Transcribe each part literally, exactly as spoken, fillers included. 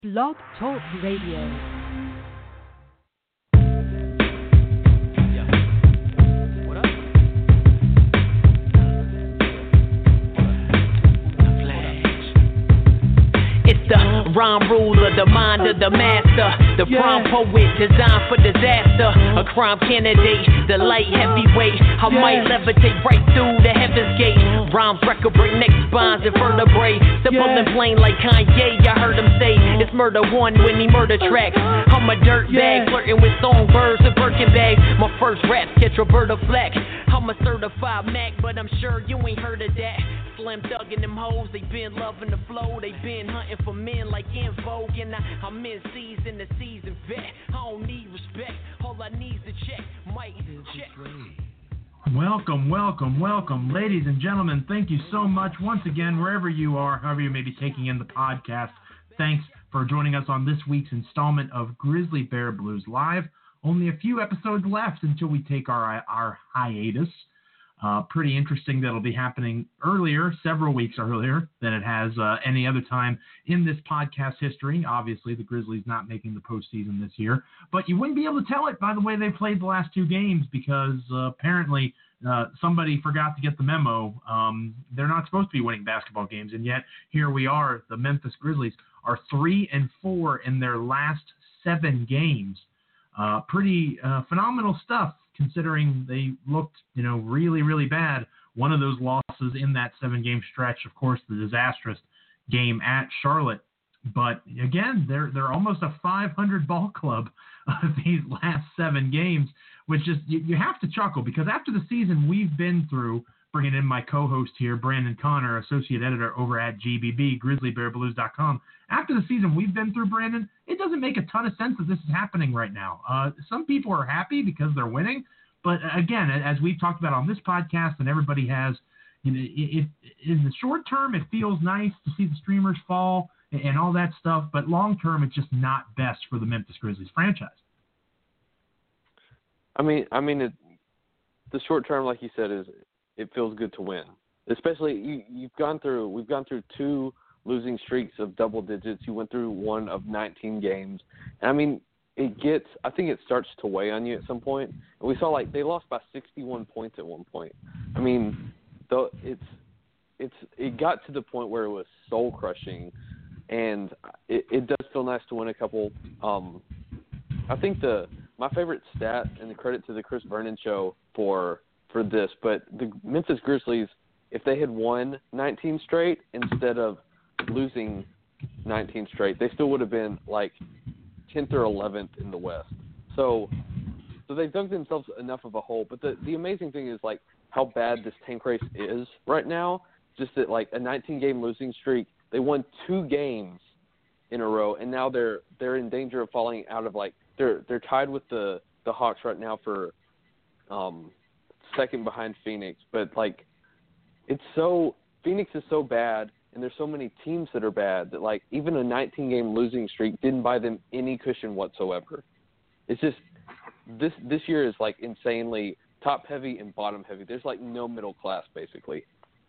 Blog Talk Radio. Rhyme ruler, the mind of the master, the yeah. prime poet designed for disaster, a crime candidate, the light heavyweight. I yeah. might levitate right through the heaven's gate. Rhymes record break neck spines and vertebrae. Simple yeah. and plain like Kanye. I heard him say it's murder one when he murder tracks. I'm a dirtbag yeah. flirting with songbirds and Birkin bags. My first raps catch Roberta Flack. I'm a certified Mac, but I'm sure you ain't heard of that. Slim Thug and them hoes, they been loving the flow. They been hunting for men like In Vogue. And I, I'm in season, the season vet. I don't need respect, all I need is to check. Might check. Welcome, welcome, welcome. Ladies and gentlemen, thank you so much once again, wherever you are, however you may be taking in the podcast. Thanks for joining us on this week's installment of Grizzly Bear Blues Live. Only a few episodes left until we take our, our hiatus. Uh, pretty interesting that'll be happening earlier, several weeks earlier than it has uh, any other time in this podcast history. Obviously, the Grizzlies not making the postseason this year, but you wouldn't be able to tell it by the way they played the last two games because uh, apparently uh, somebody forgot to get the memo. Um, they're not supposed to be winning basketball games, and yet here we are. The Memphis Grizzlies are three and four in their last seven games. Uh, pretty uh, phenomenal stuff, considering they looked, you know, really, really bad. One of those losses in that seven-game stretch, of course, the disastrous game at Charlotte. But again, they're they're almost a five hundred ball club of these last seven games, which is you, you have to chuckle because after the season we've been through, bringing in my co-host here, Brandon Connor, associate editor over at G B B, grizzly bear blues dot com. After the season we've been through, Brandon, it doesn't make a ton of sense that this is happening right now. Uh, some people are happy because they're winning. But again, as we've talked about on this podcast and everybody has, you know, it, it, in the short term, it feels nice to see the streamers fall and, and all that stuff. But long term, it's just not best for the Memphis Grizzlies franchise. I mean, I mean, it, the short term, like you said, is it feels good to win. Especially you, you've gone through, we've gone through two losing streaks of double digits. You went through one of nineteen games. And I mean, it gets, I think it starts to weigh on you at some point. And we saw like they lost by sixty-one points at one point. I mean, though it's, it's, it got to the point where it was soul crushing, and it, it does feel nice to win a couple. Um, I think the, my favorite stat, and the credit to the Chris Vernon show for, for this, but the Memphis Grizzlies, if they had won nineteen straight instead of losing nineteen straight, they still would have been like tenth or eleventh in the West. So so they've dug themselves enough of a hole. But the, the amazing thing is, like, how bad this tank race is right now. Just that, like, a nineteen-game losing streak, they won two games in a row, and now they're they're in danger of falling out of, like, they're they're tied with the, the Hawks right now for um, second behind Phoenix. But, like, it's so – Phoenix is so bad, and there's so many teams that are bad that, like, even a nineteen-game losing streak didn't buy them any cushion whatsoever. It's just this this year is, like, insanely top-heavy and bottom-heavy. There's, like, no middle class, basically.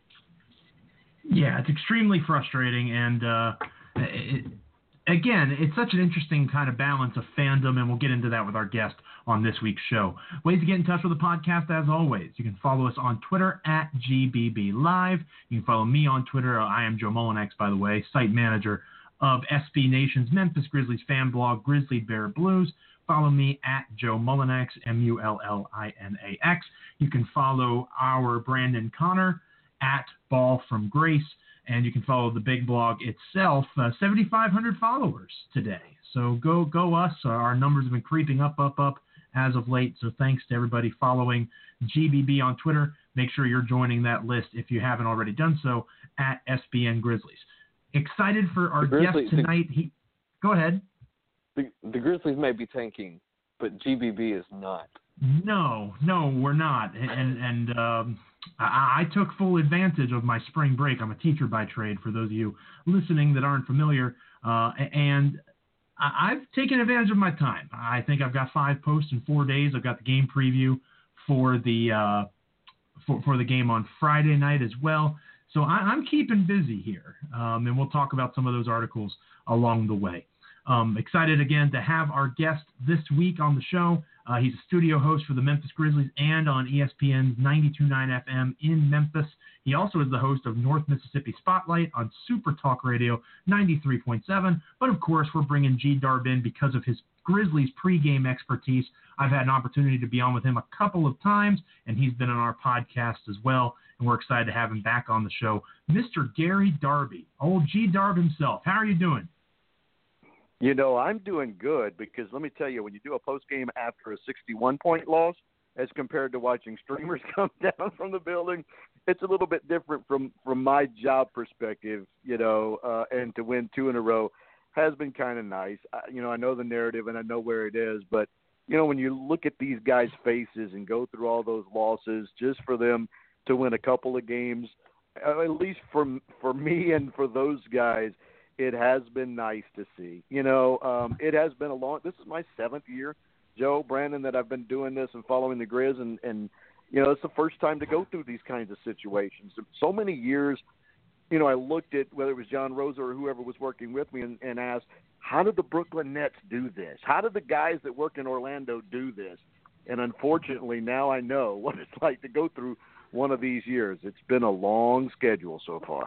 Yeah, it's extremely frustrating, and uh, it, again, it's such an interesting kind of balance of fandom, and we'll get into that with our guest on this week's show. Ways to get in touch with the podcast, as always. You can follow us on Twitter at G B B Live. You can follow me on Twitter. I am Joe Mullinax, by the way, site manager of S B Nation's Memphis Grizzlies fan blog, Grizzly Bear Blues. Follow me at Joe Mullinax, M U L L I N A X. You can follow our Brandon Connor at Ball from Grace, and you can follow the big blog itself. Uh, seventy-five hundred followers today. So go go us. Uh, our numbers have been creeping up, up, up as of late. So thanks to everybody following G B B on Twitter. Make sure you're joining that list if you haven't already done so at S B N Grizzlies. Excited for our guest tonight. He, go ahead. The, the Grizzlies may be tanking, but G B B is not. No, no, we're not. And and um, I, I took full advantage of my spring break. I'm a teacher by trade, for those of you listening that aren't familiar. Uh, and I, I've taken advantage of my time. I think I've got five posts in four days. I've got the game preview for the uh, for, for the game on Friday night as well. So I, I'm keeping busy here, um, and we'll talk about some of those articles along the way. Um, excited again to have our guest this week on the show. Uh, he's a studio host for the Memphis Grizzlies and on E S P N's ninety-two point nine F M in Memphis. He also is the host of North Mississippi Spotlight on Super Talk Radio ninety-three point seven. But, of course, we're bringing G. Darb in because of his Grizzlies pregame expertise. I've had an opportunity to be on with him a couple of times, and he's been on our podcast as well, and we're excited to have him back on the show. Mister Gary Darby, old G. Darb himself. How are you doing? You know, I'm doing good because let me tell you, when you do a postgame after a sixty-one point loss as compared to watching streamers come down from the building, it's a little bit different from, from my job perspective, you know, uh, and to win two in a row has been kind of nice. I, you know, I know the narrative and I know where it is, but, you know, when you look at these guys' faces and go through all those losses just for them to win a couple of games, uh, at least for, for me and for those guys, it has been nice to see. You know, um, it has been a long – this is my seventh year, Joe, Brandon, that I've been doing this and following the Grizz, and, and, you know, it's the first time to go through these kinds of situations. So many years, you know, I looked at whether it was John Rosa or whoever was working with me and, and asked, how did the Brooklyn Nets do this? How did the guys that work in Orlando do this? And unfortunately, now I know what it's like to go through one of these years. It's been a long schedule so far.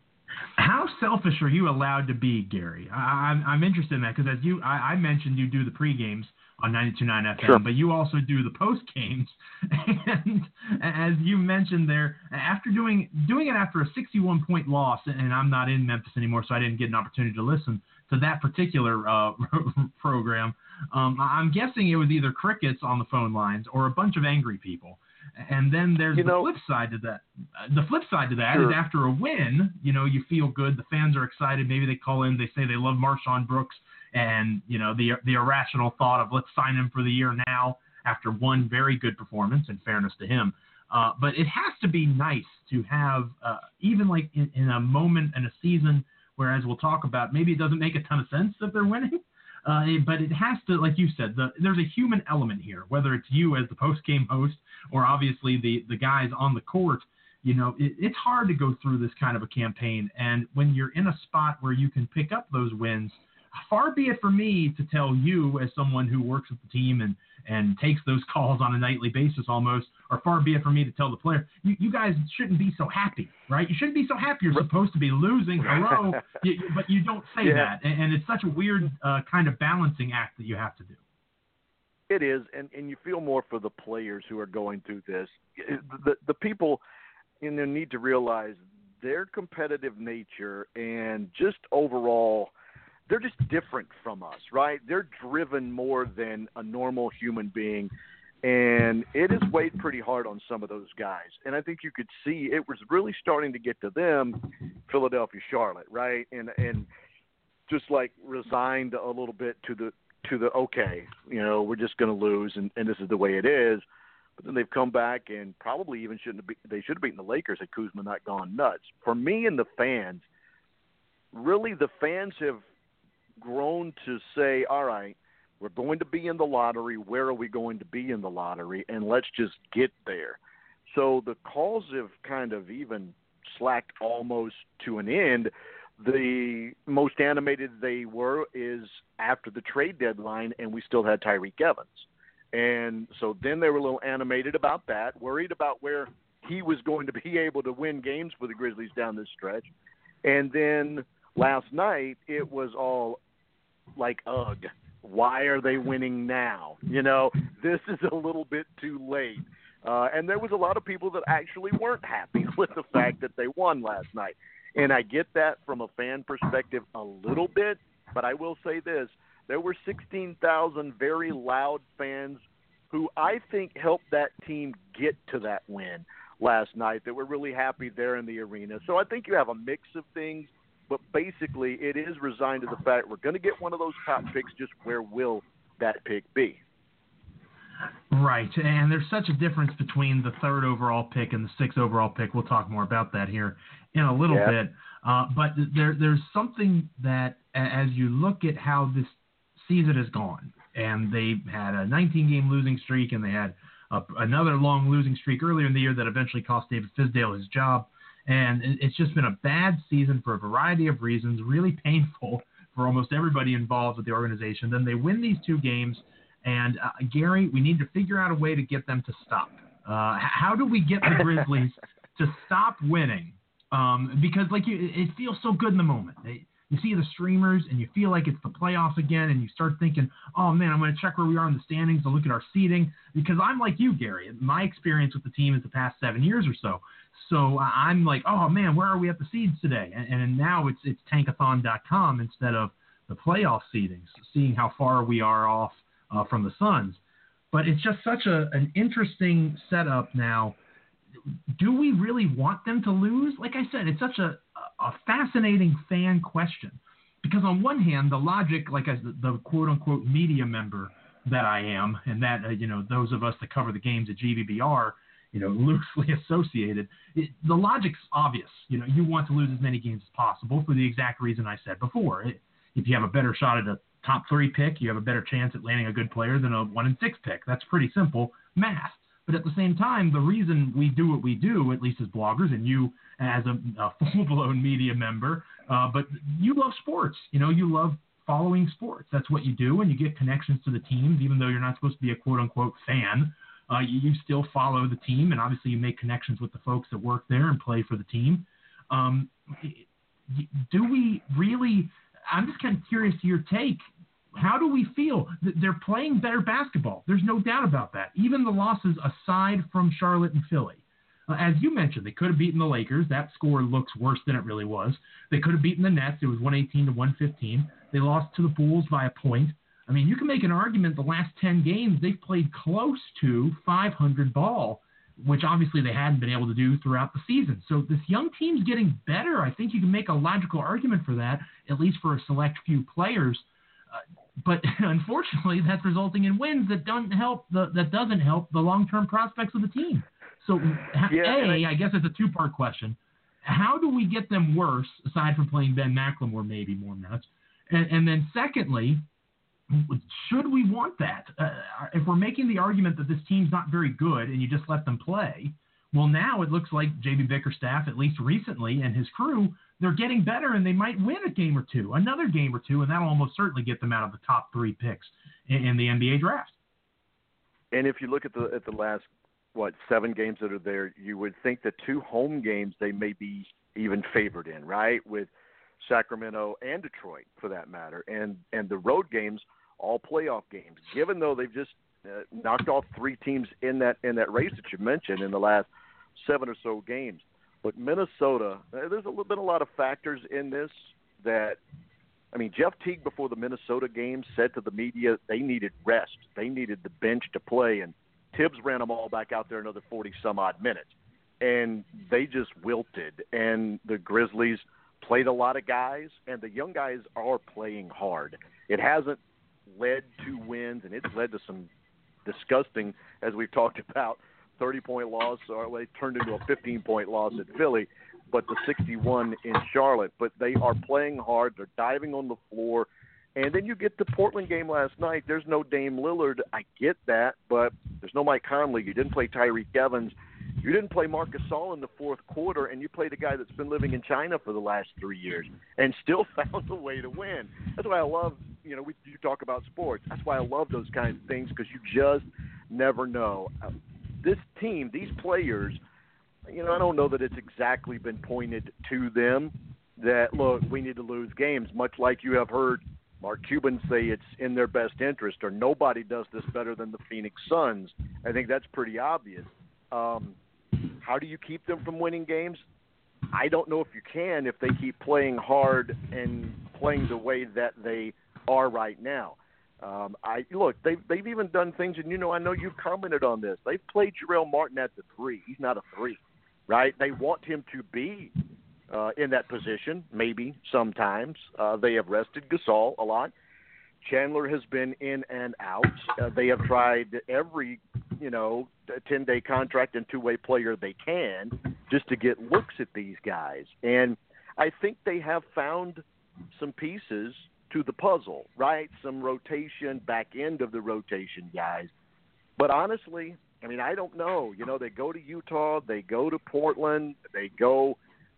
How selfish are you allowed to be, Gary? I, I'm, I'm interested in that because as you, I, I mentioned you do the pre-games on ninety-two point nine F M, sure. But you also do the post-games. And as you mentioned there, after doing doing it after a sixty-one point loss, and I'm not in Memphis anymore, so I didn't get an opportunity to listen to that particular uh, program, um, I'm guessing it was either crickets on the phone lines or a bunch of angry people. And then there's you the know, flip side to that. The flip side to that sure. is after a win, you know, you feel good. The fans are excited. Maybe they call in. They say they love Marshawn Brooks. And, you know, the the irrational thought of let's sign him for the year now after one very good performance, in fairness to him. Uh, but it has to be nice to have, uh, even like in, in a moment in a season where, as we'll talk about, maybe it doesn't make a ton of sense that they're winning. Uh, but it has to, like you said, the, there's a human element here, whether it's you as the post-game host or obviously the, the guys on the court. You know, it, it's hard to go through this kind of a campaign. And when you're in a spot where you can pick up those wins, far be it for me to tell you as someone who works with the team and, and takes those calls on a nightly basis almost, or far be it for me to tell the player, you, you guys shouldn't be so happy, right? You shouldn't be so happy. You're supposed to be losing. Hello, you, but you don't say yeah. that. And, and it's such a weird uh, kind of balancing act that you have to do. It is, and, and you feel more for the players who are going through this. The, the people you know, need to realize their competitive nature and just overall – they're just different from us, right? They're driven more than a normal human being, and it has weighed pretty hard on some of those guys. And I think you could see it was really starting to get to them, Philadelphia, Charlotte, right? And and just like resigned a little bit to the to the okay, you know, we're just going to lose, and, and this is the way it is. But then they've come back and probably even shouldn't have be, they should have beaten the Lakers had Kuzma not gone nuts. For me and the fans, really the fans have grown to say, all right, we're going to be in the lottery. Where are we going to be in the lottery? And let's just get there. So the calls have kind of even slacked almost to an end. The most animated they were is after the trade deadline, and we still had Tyreke Evans. And so then they were a little animated about that, worried about where he was going to be able to win games for the Grizzlies down this stretch. And then last night it was all like, ugh, why are they winning now? You know, this is a little bit too late. Uh, and there was a lot of people that actually weren't happy with the fact that they won last night. And I get that from a fan perspective a little bit, but I will say this. There were sixteen thousand very loud fans who I think helped that team get to that win last night that were really happy there in the arena. So I think you have a mix of things. But basically, it is resigned to the fact we're going to get one of those top picks. Just where will that pick be? Right, and there's such a difference between the third overall pick and the sixth overall pick. We'll talk more about that here in a little yeah. bit. Uh, but there, there's something that, as you look at how this season has gone, and they had a nineteen-game losing streak, and they had a, another long losing streak earlier in the year that eventually cost David Fizdale his job. And it's just been a bad season for a variety of reasons, really painful for almost everybody involved with the organization. Then they win these two games, and uh, Gary, we need to figure out a way to get them to stop. Uh, how do we get the Grizzlies to stop winning? Um, because like you, it feels so good in the moment. It, you see the streamers and you feel like it's the playoffs again, and you start thinking, oh man, I'm going to check where we are in the standings to look at our seeding, because I'm like you, Gary. My experience with the team is the past seven years or so. So I'm like, oh man, where are we at the seeds today? And, and now it's it's tankathon dot com instead of the playoff seedings, seeing how far we are off uh, from the Suns. But it's just such a an interesting setup now. Do we really want them to lose? Like I said, it's such a, a fascinating fan question, because on one hand, the logic, like as the, the quote-unquote media member that I am, and that, uh, you know, those of us that cover the games at G V B are, you know, loosely associated, it, the logic's obvious. You know, you want to lose as many games as possible for the exact reason I said before. It, if you have a better shot at a top three pick, you have a better chance at landing a good player than a one in six pick. That's pretty simple math. But at the same time, the reason we do what we do, at least as bloggers, and you as a, a full-blown media member, uh, but you love sports. You know, you love following sports. That's what you do, and you get connections to the teams, even though you're not supposed to be a quote-unquote fan. Uh, you, you still follow the team, and obviously you make connections with the folks that work there and play for the team. Um, do we really – I'm just kind of curious to your take. How do we feel? They're playing better basketball. There's no doubt about that. Even the losses aside from Charlotte and Philly. Uh, as you mentioned, they could have beaten the Lakers. That score looks worse than it really was. They could have beaten the Nets. It was one eighteen to one fifteen. They lost to the Bulls by a point. I mean, you can make an argument the last ten games they've played close to five hundred ball, which obviously they hadn't been able to do throughout the season. So this young team's getting better. I think you can make a logical argument for that, at least for a select few players. Uh, but unfortunately, that's resulting in wins that don't help the that doesn't help the long-term prospects of the team. So, yeah, A, I, I guess it's a two-part question. How do we get them worse, aside from playing Ben McLemore maybe more minutes? And, and then secondly, should we want that? Uh, if we're making the argument that this team's not very good and you just let them play, well, now it looks like J B Bickerstaff, at least recently, and his crew, they're getting better, and they might win a game or two, another game or two, and that'll almost certainly get them out of the top three picks in, in the N B A draft. And if you look at the at the last, what, seven games that are there, you would think the two home games they may be even favored in, right, with Sacramento and Detroit, for that matter, and and the road games, all playoff games. Given though they've just uh, knocked off three teams in that in that race that you mentioned in the last seven or so games. But Minnesota, there's a, been a lot of factors in this that, I mean, Jeff Teague before the Minnesota game said to the media they needed rest. They needed the bench to play, and Tibbs ran them all back out there another forty-some-odd minutes. And they just wilted, and the Grizzlies played a lot of guys, and the young guys are playing hard. It hasn't led to wins, and it's led to some disgusting, as we've talked about, thirty-point loss, or they turned into a fifteen-point loss at Philly, but the sixty-one in Charlotte. But they are playing hard. They're diving on the floor. And then you get the Portland game last night. There's no Dame Lillard. I get that, but there's no Mike Conley. You didn't play Tyreek Evans. You didn't play Marc Gasol in the fourth quarter, and you played a guy that's been living in China for the last three years and still found a way to win. That's why I love, you know, we you talk about sports. That's why I love those kinds of things, because you just never know. This team, these players, you know, I don't know that it's exactly been pointed to them that, look, we need to lose games, much like you have heard Mark Cuban say it's in their best interest, or nobody does this better than the Phoenix Suns. I think that's pretty obvious. Um, how do you keep them from winning games? I don't know if you can if they keep playing hard and playing the way that they are right now. Um, I look, they've they've even done things, and you know, I know you've commented on this. They've played Jarrell Martin at the three. He's not a three, right? They want him to be uh, in that position, maybe sometimes. Uh, they have rested Gasol a lot. Chandler has been in and out. Uh, they have tried every, you know, ten-day contract and two-way player they can just to get looks at these guys. And I think they have found some pieces to the puzzle, right? Some rotation, back end of the rotation guys. But honestly, I mean, I don't know. You know, they go to Utah, they go to Portland, they go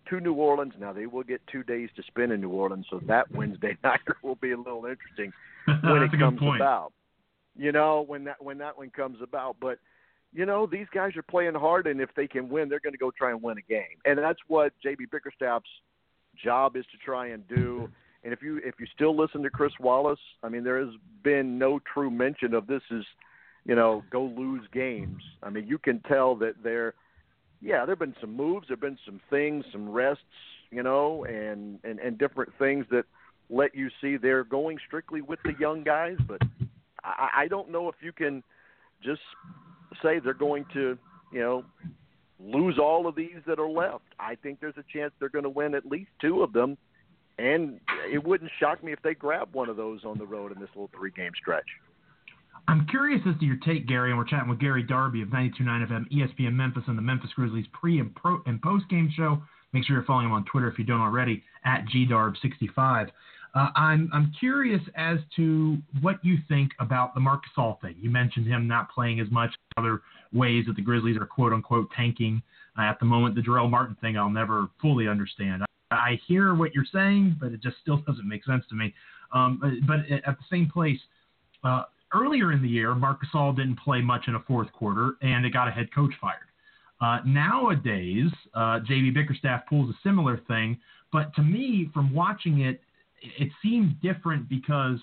to New Orleans. Now, they will get two days to spend in New Orleans, so that Wednesday nighter will be a little interesting when it comes about. You know, when that when that one comes about. But, you know, these guys are playing hard, and if they can win, they're going to go try and win a game. And that's what J B Bickerstaff's job is to try and do. And if you if you still listen to Chris Wallace, I mean, there has been no true mention of this is, you know, go lose games. I mean, you can tell that they're, yeah, there have been some moves, there have been some things, some rests, you know, and, and, and different things that let you see they're going strictly with the young guys. But I, I don't know if you can just say they're going to, you know, lose all of these that are left. I think there's a chance they're going to win at least two of them. And it wouldn't shock me if they grab one of those on the road in this little three-game stretch. I'm curious as to your take, Gary, and we're chatting with Gary Darby of ninety-two point nine F M, E S P N Memphis, and the Memphis Grizzlies pre- and, pro- and post-game show. Make sure you're following him on Twitter if you don't already, at G Darb sixty-five. Uh, I'm I'm curious as to what you think about the Marc Gasol thing. You mentioned him not playing as much, other ways that the Grizzlies are quote-unquote tanking uh, at the moment. The Jarrell Martin thing I'll never fully understand. I, I hear what you're saying, but it just still doesn't make sense to me. Um, but, but at the same place, uh, earlier in the year, Marc Gasol didn't play much in a fourth quarter, and it got a head coach fired. Uh, nowadays, uh, J B Bickerstaff pulls a similar thing, but to me, from watching it, it seemed different because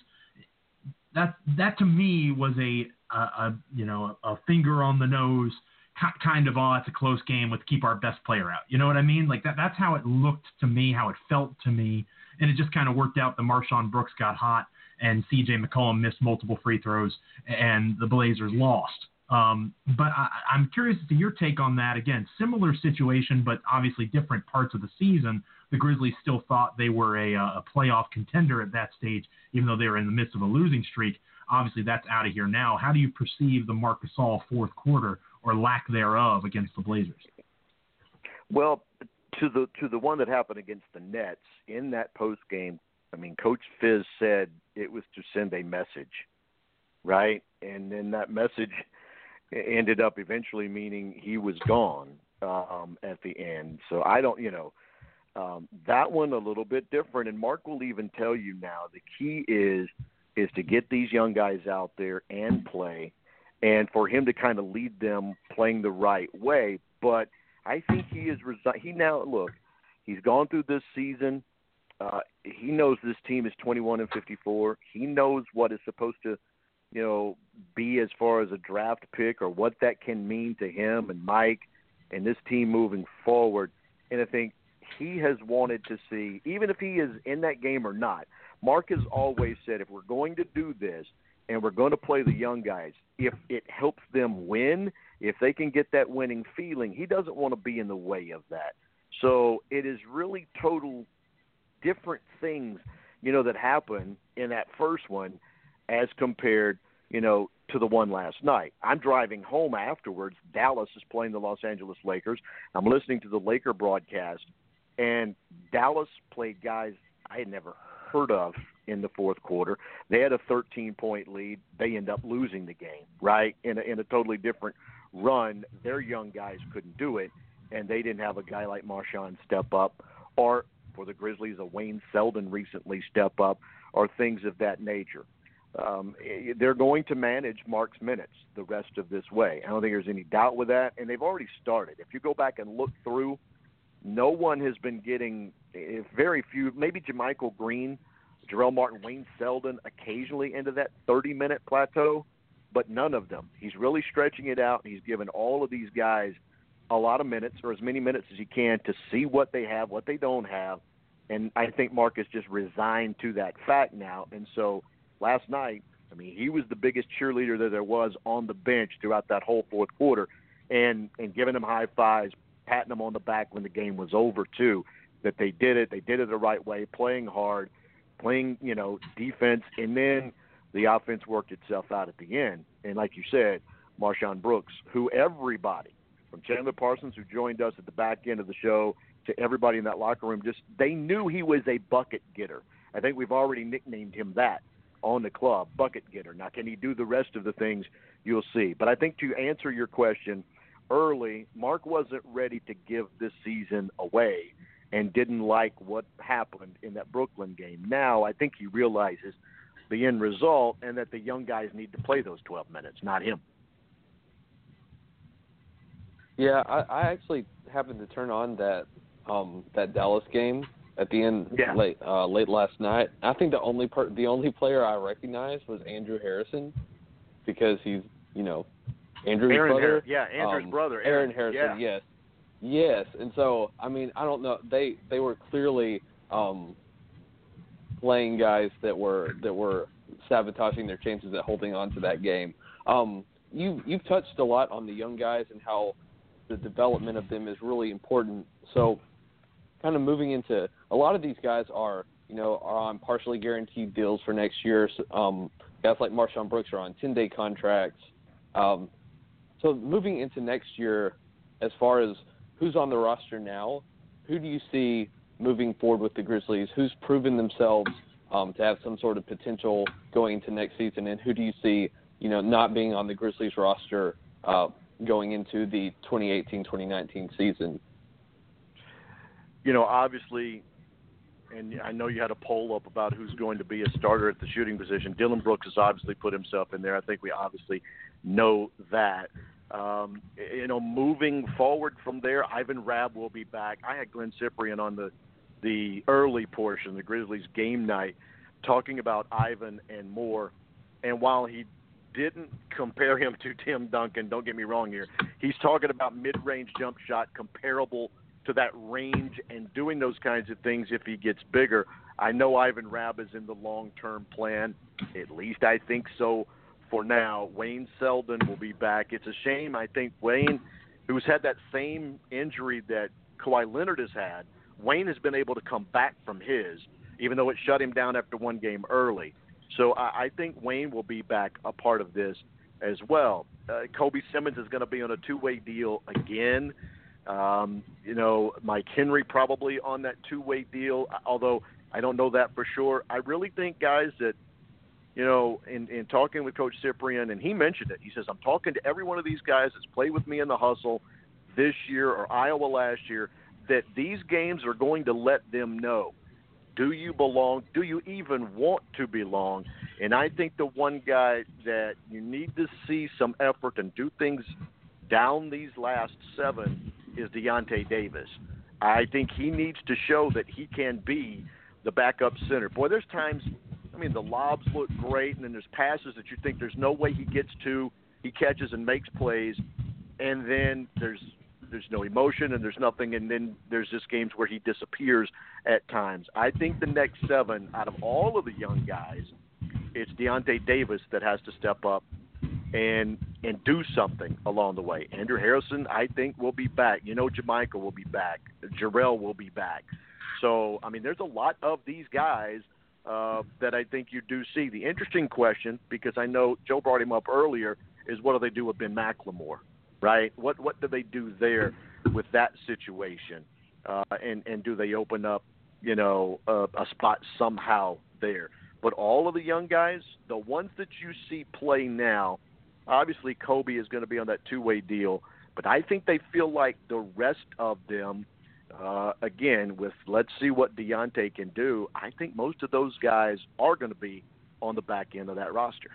that that to me was a, a, a you know a finger on the nose kind of, oh, it's a close game, let's keep our best player out. You know what I mean? Like that that's how it looked to me, how it felt to me, and it just kind of worked out. The Marshawn Brooks got hot, and C J McCollum missed multiple free throws, and the Blazers lost. Um, but I, I'm curious as to your take on that. Again, similar situation, but obviously different parts of the season. The Grizzlies still thought they were a, a playoff contender at that stage, even though they were in the midst of a losing streak. Obviously, that's out of here now. How do you perceive the Marc Gasol fourth quarter or lack thereof against the Blazers? Well, to the to the one that happened against the Nets, in that post game, I mean, Coach Fizz said it was to send a message, right? And then that message ended up eventually meaning he was gone um, at the end. So I don't, you know, um, that one a little bit different. And Mark will even tell you now the key is is to get these young guys out there and play, and for him to kind of lead them playing the right way. But I think he is resi- he now look, he's gone through this season. Uh, he knows this team is twenty-one and fifty-four. He knows what is supposed to, you know, be as far as a draft pick or what that can mean to him and Mike and this team moving forward. And I think he has wanted to see, even if he is in that game or not, Mark has always said, if we're going to do this and we're going to play the young guys, if it helps them win, if they can get that winning feeling, he doesn't want to be in the way of that. So it is really total different things, you know, that happen in that first one as compared, you know, to the one last night. I'm driving home afterwards. Dallas is playing the Los Angeles Lakers. I'm listening to the Laker broadcast, and Dallas played guys I had never heard of in the fourth quarter. They had a thirteen-point lead. They end up losing the game, right, in a, in a totally different run. Their young guys couldn't do it, and they didn't have a guy like Marshawn step up, or for the Grizzlies, a Wayne Selden recently step up, or things of that nature. Um, they're going to manage Mark's minutes the rest of this way. I don't think there's any doubt with that, and they've already started. If you go back and look through, no one has been getting very few, maybe JaMychal Green, Jarrell Martin, Wayne Selden occasionally into that thirty-minute plateau, but none of them. He's really stretching it out, and he's given all of these guys a lot of minutes, or as many minutes as he can, to see what they have, what they don't have, and I think Mark is just resigned to that fact now. And so last night, I mean, he was the biggest cheerleader that there was on the bench throughout that whole fourth quarter, and, and giving them high fives, patting them on the back when the game was over too, that they did it. They did it the right way, playing hard, playing, you know, defense, and then the offense worked itself out at the end. And like you said, Marshawn Brooks, who everybody, from Chandler Parsons, who joined us at the back end of the show, to everybody in that locker room, just they knew he was a bucket getter. I think we've already nicknamed him that on the club, bucket getter. Now, can he do the rest of the things? You'll see. But I think to answer your question, early, Mark wasn't ready to give this season away. and didn't like what happened in that Brooklyn game. Now I think he realizes the end result and that the young guys need to play those twelve minutes, not him. Yeah, I, I actually happened to turn on that um, that Dallas game at the end yeah. late uh, late last night. I think the only per- the only player I recognized was Andrew Harrison because he's you know Andrew's Aaron brother. Har- yeah, Andrew's um, brother. Aaron, Aaron Harrison. yeah. Yes, yes. And so I mean I don't know. They they were clearly um, playing guys that were that were sabotaging their chances at holding on to that game. Um, you you've touched a lot on the young guys and how the development of them is really important. So kind of moving into a lot of these guys are, you know, are on partially guaranteed deals for next year. So, um, guys like Marshawn Brooks are on ten-day contracts. Um, so moving into next year, as far as who's on the roster now, who do you see moving forward with the Grizzlies? Who's proven themselves um, to have some sort of potential going into next season, and who do you see, you know, not being on the Grizzlies roster uh, going into the twenty eighteen twenty nineteen season? You know, obviously, and I know you had a poll up about who's going to be a starter at the shooting position. Dillon Brooks has obviously put himself in there. I think we obviously know that. Um, you know, moving forward from there, Ivan Rabb will be back. I had Glenn Cyprien on the, the early portion, the Grizzlies game night, talking about Ivan and Moore. And while he didn't compare him to Tim Duncan, don't get me wrong here, he's talking about mid-range jump shot comparable to that range and doing those kinds of things if he gets bigger. I know Ivan Rabb is in the long-term plan. At least I think so for now. Wayne Selden will be back. It's a shame. I think Wayne, who's had that same injury that Kawhi Leonard has had, Wayne has been able to come back from his, even though it shut him down after one game early. So I, I think Wayne will be back a part of this as well. Uh, Kobe Simmons is going to be on a two-way deal again. Um, you know, Mike Henry probably on that two-way deal, although I don't know that for sure. I really think, guys, that, you know, in, in talking with Coach Cyprien, and he mentioned it, he says, I'm talking to every one of these guys that's played with me in the hustle this year or Iowa last year, that these games are going to let them know, do you belong? Do you even want to belong? And I think the one guy that you need to see some effort and do things down these last seven is Deontay Davis. I think he needs to show that he can be the backup center. Boy, there's times, I mean, the lobs look great, and then there's passes that you think there's no way he gets to. He catches and makes plays, and then there's there's no emotion and there's nothing, and then there's just games where he disappears at times. I think the next seven, out of all of the young guys, it's Deontay Davis that has to step up and and do something along the way. Andrew Harrison, I think, will be back. You know, Jamaica will be back. Jarrell will be back. So, I mean, there's a lot of these guys uh, that I think you do see. The interesting question, because I know Joe brought him up earlier, is what do they do with Ben McLemore, right? What what do they do there with that situation? Uh, and, and do they open up, you know, a, a spot somehow there? But all of the young guys, the ones that you see play now, obviously Kobe is going to be on that two-way deal, but I think they feel like the rest of them, uh, again, with let's see what Deontay can do, I think most of those guys are going to be on the back end of that roster.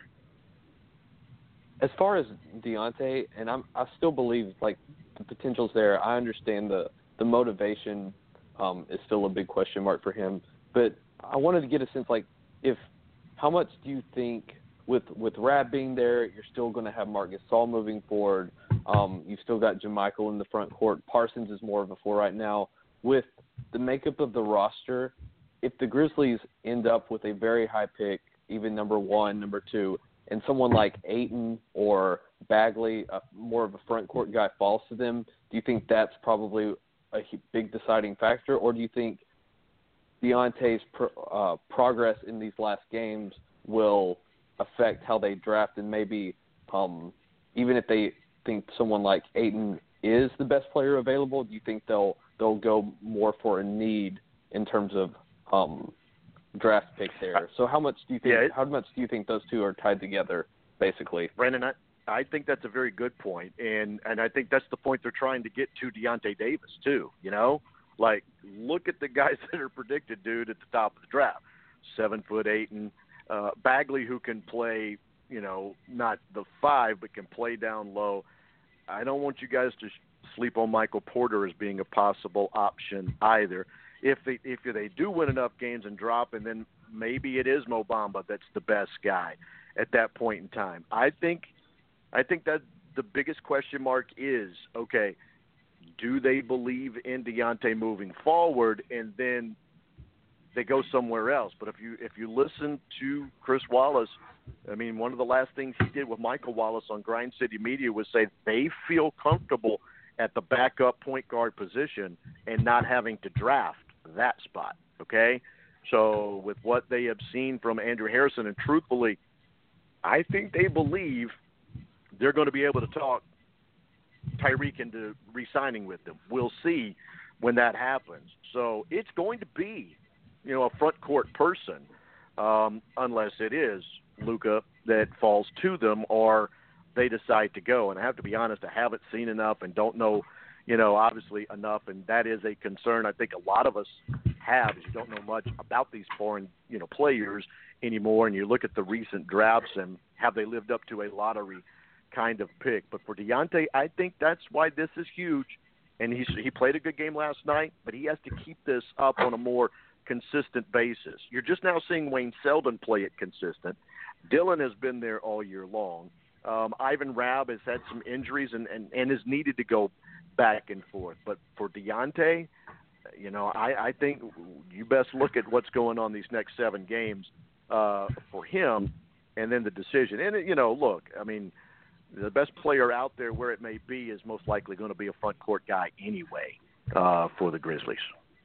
As far as Deontay, and I'm, I still believe, like, the potential's there. I understand the, the motivation um, is still a big question mark for him, but I wanted to get a sense, like, if how much do you think with with Rabb being there, you're still going to have Marc Gasol moving forward. Um, you've still got JaMychal in the front court. Parsons is more of a four right now. With the makeup of the roster, if the Grizzlies end up with a very high pick, even number one, number two, and someone like Ayton or Bagley, uh, more of a front court guy, falls to them, do you think that's probably a big deciding factor, or do you think Deontay's pro, uh, progress in these last games will affect how they draft, and maybe um, even if they think someone like Ayton is the best player available, do you think they'll they'll go more for a need in terms of um, draft picks there? So how much do you think? Yeah, it, how much do you think those two are tied together, basically? Brandon, I, I think that's a very good point, and and I think that's the point they're trying to get to Deontay Davis too. You know, Like, look at the guys that are predicted, dude, at the top of the draft. Seven foot eight and uh, Bagley, who can play, you know, not the five, but can play down low. I don't want you guys to sleep on Michael Porter as being a possible option either. If they if they do win enough games and drop, and then maybe it is Mo Bamba that's the best guy at that point in time. I think I think that the biggest question mark is, okay, do they believe in Deontay moving forward, and then they go somewhere else? But if you if you listen to Chris Wallace, I mean, one of the last things he did with Michael Wallace on Grind City Media was say they feel comfortable at the backup point guard position and not having to draft that spot, okay? So with what they have seen from Andrew Harrison, and truthfully, I think they believe they're going to be able to talk Tyreek into re-signing with them. We'll see when that happens. So it's going to be, you know, a front court person, um, unless it is Luka that falls to them or they decide to go. And I have to be honest, I haven't seen enough and don't know, you know, obviously enough, and that is a concern I think a lot of us have, is you don't know much about these foreign, you know, players anymore, and you look at the recent drafts and have they lived up to a lottery kind of pick. But for Deontay, I think that's why this is huge, and he's, he played a good game last night, but he has to keep this up on a more consistent basis. You're just now seeing Wayne Selden play it consistent. Dillon has been there all year long. Um, Ivan Rabb has had some injuries and, and, and has needed to go back and forth. But for Deontay, you know, I, I think you best look at what's going on these next seven games uh, for him, and then the decision. And, you know, look, I mean, the best player out there, where it may be, is most likely going to be a front court guy anyway uh, for the Grizzlies.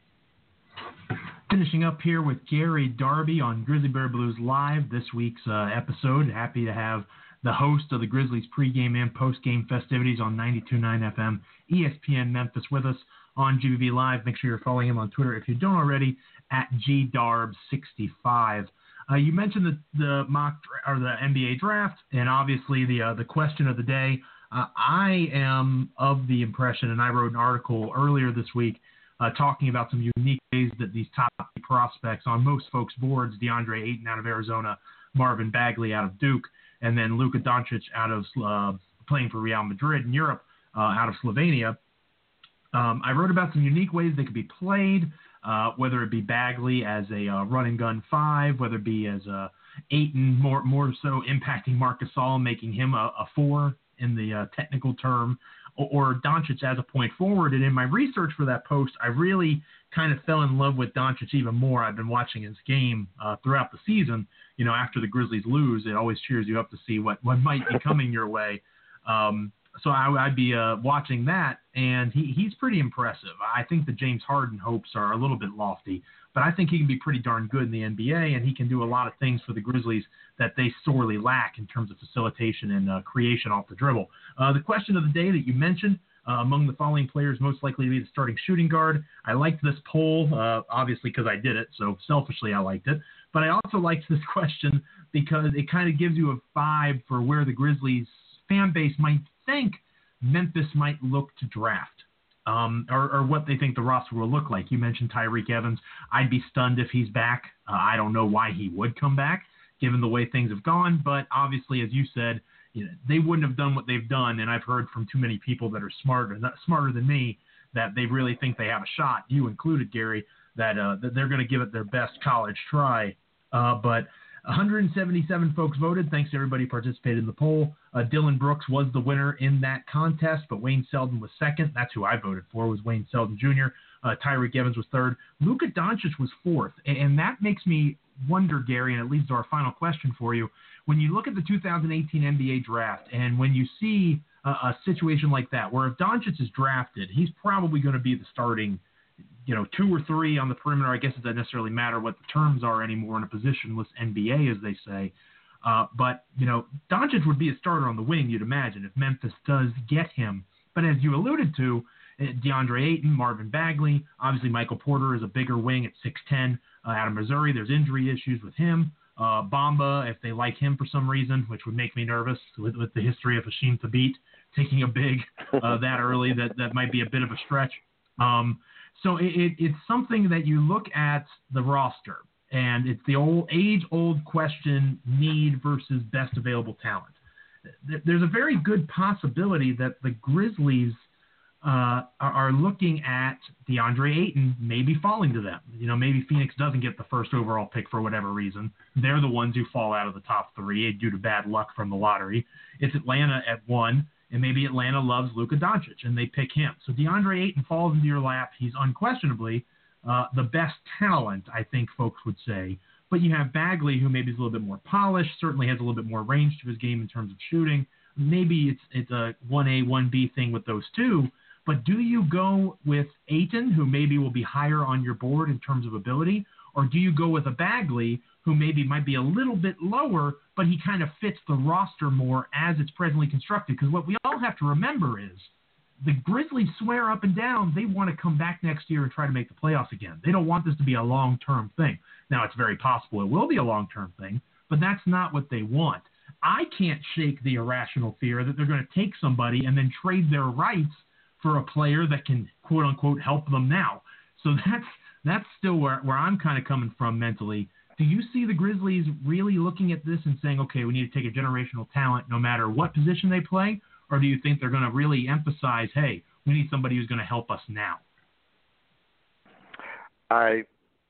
Finishing up here with Gary Darby on Grizzly Bear Blues Live, this week's uh, episode. Happy to have the host of the Grizzlies pregame and postgame festivities on ninety-two point nine F M, E S P N Memphis, with us on G B B Live. Make sure you're following him on Twitter if you don't already, at G Darb sixty-five. Uh, you mentioned the, the mock or the N B A draft, and obviously the uh, the question of the day. Uh, I am of the impression, and I wrote an article earlier this week uh, talking about some unique ways that these top prospects on most folks' boards, DeAndre Ayton out of Arizona, Marvin Bagley out of Duke, and then Luka Doncic out of uh, playing for Real Madrid in Europe, uh, out of Slovenia. Um, I wrote about some unique ways they could be played, uh, whether it be Bagley as a uh, run and gun five, whether it be as a Ayton more more so impacting Marc Gasol, making him a, a four in the uh, technical term, or, or Doncic as a point forward. And in my research for that post, I really kind of fell in love with Doncic even more. I've been watching his game uh, throughout the season. You know, after the Grizzlies lose, it always cheers you up to see what, what might be coming your way. Um, so I, I'd be uh, watching that, and he, he's pretty impressive. I think the James Harden hopes are a little bit lofty, but I think he can be pretty darn good in the N B A, and he can do a lot of things for the Grizzlies that they sorely lack in terms of facilitation and uh, creation off the dribble. Uh, the question of the day that you mentioned, Uh, among the following players most likely to be the starting shooting guard. I liked this poll, uh, obviously because I did it, so selfishly I liked it. But I also liked this question because it kind of gives you a vibe for where the Grizzlies fan base might think Memphis might look to draft, um, or, or what they think the roster will look like. You mentioned Tyreek Evans. I'd be stunned if he's back. Uh, I don't know why he would come back, given the way things have gone. But obviously, as you said, you know, they wouldn't have done what they've done, and I've heard from too many people that are smarter, not smarter than me, that they really think they have a shot, you included, Gary, that, uh, that they're going to give it their best college try. Uh, but one hundred seventy-seven folks voted. Thanks to everybody who participated in the poll. Uh, Dylan Brooks was the winner in that contest, but Wayne Selden was second. That's who I voted for, was Wayne Selden Junior Uh, Tyreek Evans was third. Luka Doncic was fourth, and, and that makes me wonder, Gary, and it leads to our final question for you. When you look at the two thousand eighteen N B A draft, and when you see a, a situation like that, where if Doncic is drafted, he's probably going to be the starting, you know, two or three on the perimeter. I guess it doesn't necessarily matter what the terms are anymore in a positionless N B A, as they say. Uh, but, you know, Doncic would be a starter on the wing, you'd imagine, if Memphis does get him. But as you alluded to, DeAndre Ayton, Marvin Bagley, obviously Michael Porter is a bigger wing at six ten. Uh, out of Missouri, there's injury issues with him. Uh, Bamba, if they like him for some reason, which would make me nervous with, with the history of Hasheem Thabeet taking a big uh, that early, that, that might be a bit of a stretch. Um, So it, it, it's something that you look at the roster, and it's the old age-old question, need versus best available talent. There's a very good possibility that the Grizzlies uh, are, are looking at DeAndre Ayton maybe falling to them. You know, maybe Phoenix doesn't get the first overall pick for whatever reason. They're the ones who fall out of the top three due to bad luck from the lottery. It's Atlanta at one, and maybe Atlanta loves Luka Doncic, and they pick him. So DeAndre Ayton falls into your lap. He's unquestionably uh, the best talent, I think folks would say. But you have Bagley, who maybe is a little bit more polished, certainly has a little bit more range to his game in terms of shooting. Maybe it's it's a one A, one B thing with those two. But do you go with Ayton, who maybe will be higher on your board in terms of ability, or do you go with a Bagley, who maybe might be a little bit lower, but he kind of fits the roster more as it's presently constructed? Because what we all have to remember is the Grizzlies swear up and down they want to come back next year and try to make the playoffs again. They don't want this to be a long-term thing. Now, it's very possible it will be a long-term thing, but that's not what they want. I can't shake the irrational fear that they're going to take somebody and then trade their rights for a player that can, quote-unquote, help them now. So that's that's still where, where I'm kind of coming from mentally. Do you see the Grizzlies really looking at this and saying, okay, we need to take a generational talent no matter what position they play? Or do you think they're going to really emphasize, hey, we need somebody who's going to help us now? I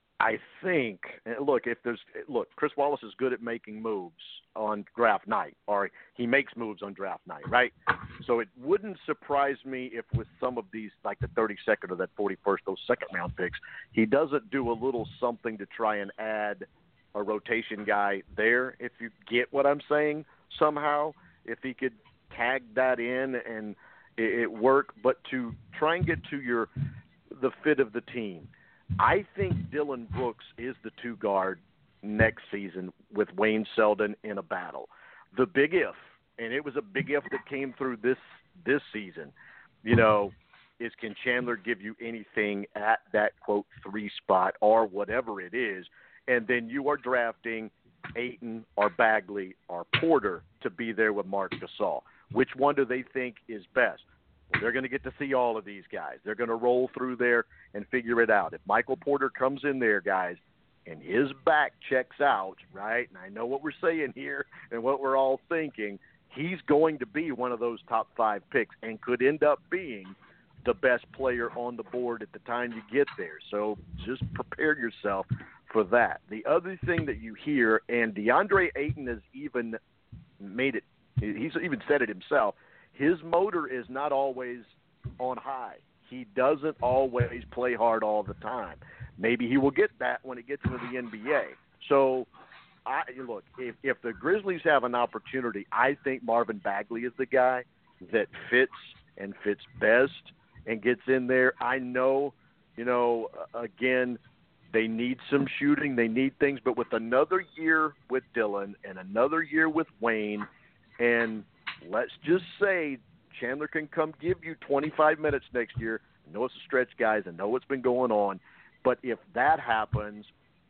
I think, look, if there's look, Chris Wallace is good at making moves on draft night, or he makes moves on draft night, right? So it wouldn't surprise me if with some of these, like the thirty-second or that forty-first, those second-round picks, he doesn't do a little something to try and add a rotation guy there, if you get what I'm saying somehow. If he could tag that in and it, it work, but to try and get to your the fit of the team. I think Dillon Brooks is the two guard next season with Wayne Selden in a battle. The big if, and it was a big if that came through this this season, you know, is can Chandler give you anything at that, quote, three spot or whatever it is, and then you are drafting Ayton or Bagley or Porter to be there with Marc Gasol. Which one do they think is best? Well, they're going to get to see all of these guys. They're going to roll through there and figure it out. If Michael Porter comes in there, guys, and his back checks out, right, and I know what we're saying here and what we're all thinking, he's going to be one of those top five picks and could end up being the best player on the board at the time you get there. So just prepare yourself for that. The other thing that you hear, and DeAndre Ayton has even made it, he's even said it himself, his motor is not always on high. He doesn't always play hard all the time. Maybe he will get that when he gets into the N B A. So, I look, if, if the Grizzlies have an opportunity, I think Marvin Bagley is the guy that fits and fits best and gets in there. I know, you know, again, they need some shooting. They need things. But with another year with Dillon and another year with Wayne, and let's just say Chandler can come give you twenty-five minutes next year. I know it's a stretch, guys. I know what's been going on. But if that happens,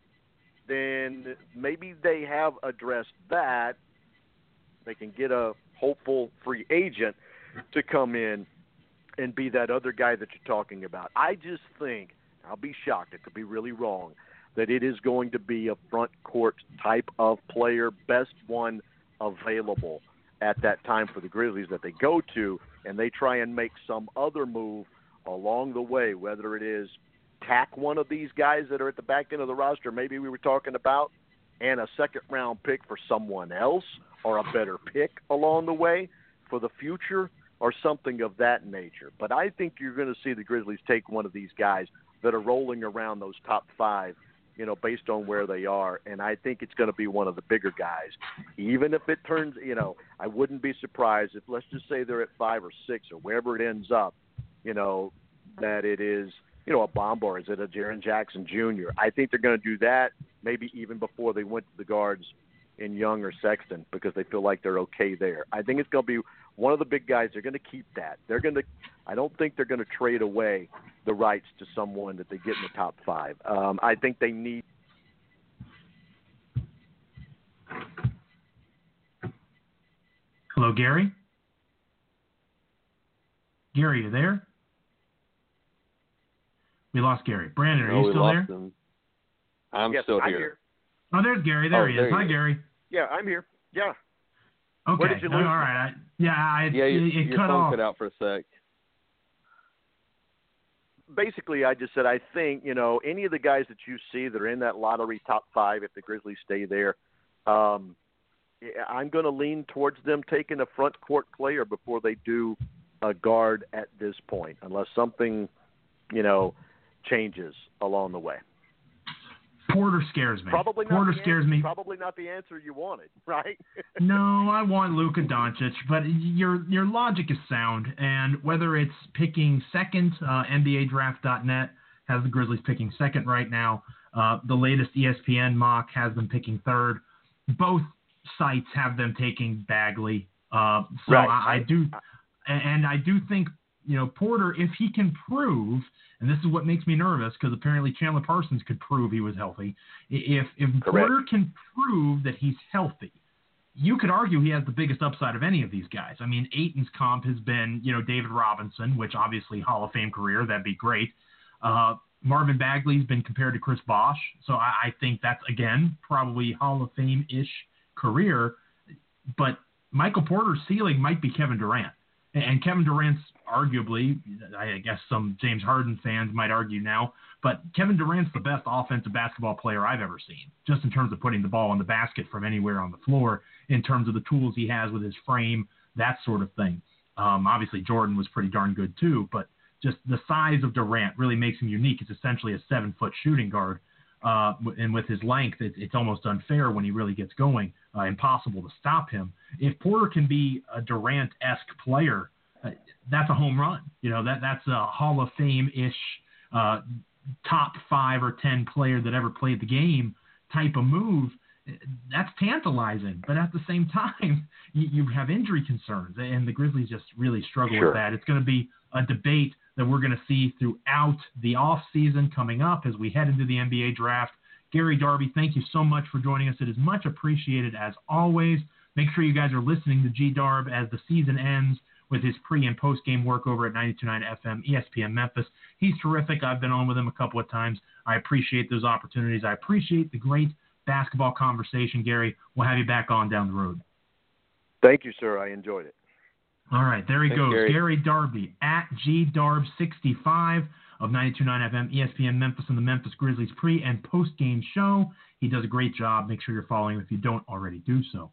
then maybe they have addressed that. They can get a hopeful free agent to come in and be that other guy that you're talking about. I just think, I'll be shocked, it could be really wrong, that it is going to be a front court type of player, best one available at that time for the Grizzlies that they go to, and they try and make some other move along the way, whether it is tack one of these guys that are at the back end of the roster, maybe we were talking about, and a second-round pick for someone else, or a better pick along the way for the future, or something of that nature. But I think you're going to see the Grizzlies take one of these guys that are rolling around those top five, you know, based on where they are. And I think it's going to be one of the bigger guys. Even if it turns, you know, I wouldn't be surprised if, let's just say they're at five or six or wherever it ends up, you know, that it is, you know, a Bamba or is it a Jaren Jackson Junior I think they're going to do that maybe even before they went to the guards in Young or Sexton because they feel like they're okay there. I think it's going to be one of the big guys. They're going to keep that. They're going to, I don't think they're going to trade away the rights to someone that they get in the top five. Um, I think they need. Hello, Gary? Gary, you there? We lost Gary. Brandon, are no, you still we there? lost him. I'm yes, still I'm here. here. Oh, there's Gary. There Oh, he there is. he Hi, is. Gary. Yeah, I'm here. Yeah. Okay. Where did you lose All me? right. I, yeah, I, Yeah, your, it, it your cut phone off. cut out for a sec. Basically, I just said I think, you know, any of the guys that you see that are in that lottery top five, if the Grizzlies stay there, um, I'm going to lean towards them taking a front court player before they do a guard at this point, unless something, you know, changes along the way. Porter scares me. Probably not Porter the scares answer, me. Probably not the answer you wanted, right? No, I want Luka Doncic, but your your logic is sound, and whether it's picking second, uh, N B A Draft dot net has the Grizzlies picking second right now. Uh, the latest E S P N mock has them picking third. Both sites have them taking Bagley. Uh, so Right. I, I do, and I do think, you know, Porter, if he can prove, and this is what makes me nervous because apparently Chandler Parsons could prove he was healthy. If if Correct. Porter can prove that he's healthy, you could argue he has the biggest upside of any of these guys. I mean, Ayton's comp has been, you know, David Robinson, which obviously Hall of Fame career, that'd be great. Uh, Marvin Bagley's been compared to Chris Bosh, so I, I think that's, again, probably Hall of Fame-ish career. But Michael Porter's ceiling might be Kevin Durant. And Kevin Durant's arguably, I guess some James Harden fans might argue now, but Kevin Durant's the best offensive basketball player I've ever seen, just in terms of putting the ball in the basket from anywhere on the floor, in terms of the tools he has with his frame, that sort of thing. Um, obviously, Jordan was pretty darn good too, but just the size of Durant really makes him unique. It's essentially a seven-foot shooting guard, uh, and with his length, it, it's almost unfair when he really gets going, uh, impossible to stop him. If Porter can be a Durant-esque player, uh, that's a home run. You know, that that's a Hall of Fame-ish uh, top five or ten player that ever played the game type of move. That's tantalizing, but at the same time, you, you have injury concerns, and the Grizzlies just really struggle Sure. with that. It's going to be a debate that we're going to see throughout the off season coming up as we head into the N B A draft. Gary Darby, thank you so much for joining us. It is much appreciated as always. Make sure you guys are listening to G Darb as the season ends with his pre and post game work over at ninety-two point nine F M E S P N Memphis. He's terrific. I've been on with him a couple of times. I appreciate those opportunities. I appreciate the great basketball conversation, Gary. We'll have you back on down the road. Thank you, sir. I enjoyed it. All right, there he Thanks, goes. Gary. Gary Darby at G Darb sixty-five of ninety-two point nine F M E S P N Memphis and the Memphis Grizzlies pre and post game show. He does a great job. Make sure you're following him if you don't already do so.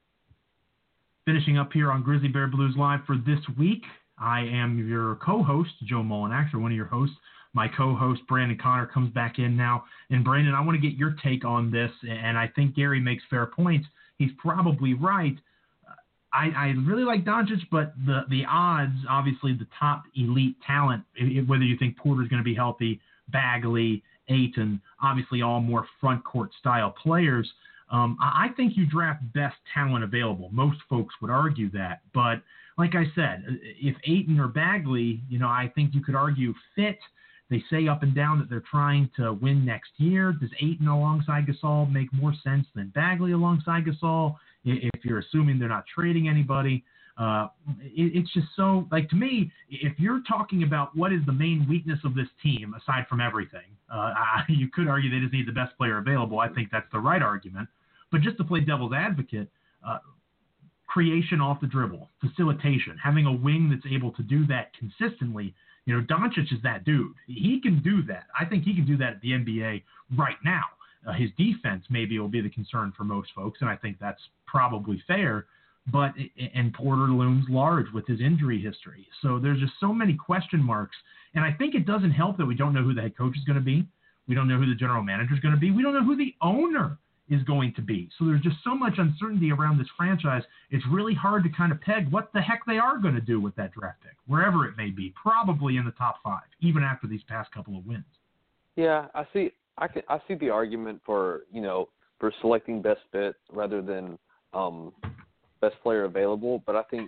Finishing up here on Grizzly Bear Blues Live for this week, I am your co-host, Joe Mullinax, or one of your hosts. My co-host, Brandon Connor, comes back in now. And, Brandon, I want to get your take on this, and I think Gary makes fair points. He's probably right. I, I really like Doncic, but the, the odds, obviously the top elite talent, whether you think Porter's going to be healthy, Bagley, Ayton, obviously all more front court style players. Um, I think you draft best talent available. Most folks would argue that. But like I said, if Ayton or Bagley, you know, I think you could argue fit. They say up and down that they're trying to win next year. Does Ayton alongside Gasol make more sense than Bagley alongside Gasol? If you're assuming they're not trading anybody, uh, it, it's just so, like, to me, if you're talking about what is the main weakness of this team, aside from everything, uh, I, you could argue they just need the best player available. I think that's the right argument. But just to play devil's advocate, uh, creation off the dribble, facilitation, having a wing that's able to do that consistently. You know, Doncic is that dude. He can do that. I think he can do that at the N B A right now. Uh, his defense maybe will be the concern for most folks, and I think that's probably fair. But and Porter looms large with his injury history. So there's just so many question marks. And I think it doesn't help that we don't know who the head coach is going to be. We don't know who the general manager is going to be. We don't know who the owner is going to be. So there's just so much uncertainty around this franchise. It's really hard to kind of peg what the heck they are going to do with that draft pick, wherever it may be, probably in the top five, even after these past couple of wins. Yeah, I see. I can. I see the argument for you know for selecting best fit rather than um, best player available. But I think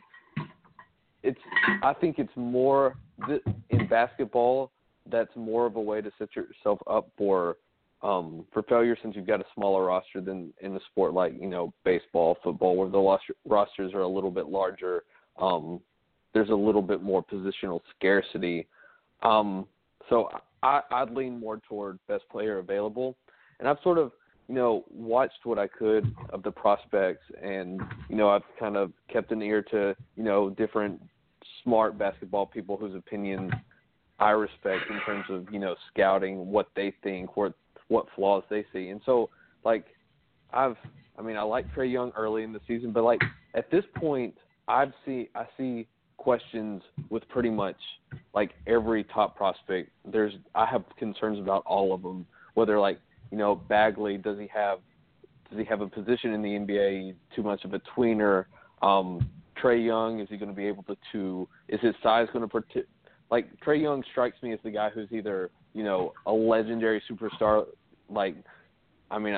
it's. I think it's more in basketball. That's more of a way to set yourself up for. Um, for failure, since you've got a smaller roster than in a sport like, you know, baseball, football, where the roster, rosters are a little bit larger. Um, there's a little bit more positional scarcity. Um, so I, I'd lean more toward best player available. And I've sort of, you know, watched what I could of the prospects, and, you know, I've kind of kept an ear to, you know, different smart basketball people whose opinions I respect in terms of, you know, scouting, what they think, what what flaws they see. And so, like, I've, I mean, I like Trae Young early in the season, but, like, at this point, I've see, I see questions with pretty much, like, every top prospect. There's, I have concerns about all of them, whether, like, you know, Bagley, does he have, does he have a position in the N B A, too much of a tweener? Um, Trae Young, is he going to be able to, to is his size going to protect? Like, Trae Young strikes me as the guy who's either, you know, a legendary superstar, like, I mean,